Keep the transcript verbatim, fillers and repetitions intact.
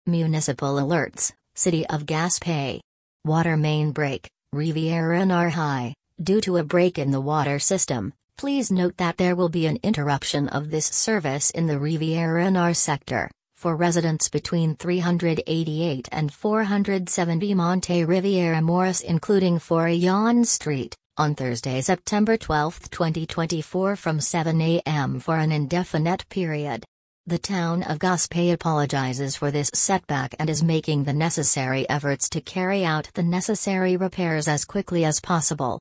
Municipal alerts, City of Gaspé. Water main break, Riviera Nar High. Due to a break in the water system, please note that there will be an interruption of this service in the Riviera Nar sector, for residents between three hundred eighty-eight and four hundred seventy Monte Riviera Morris including Forayon Street, on Thursday, September twelfth, twenty twenty-four from seven a m for an indefinite period. The town of Gaspé apologizes for this setback and is making the necessary efforts to carry out the necessary repairs as quickly as possible.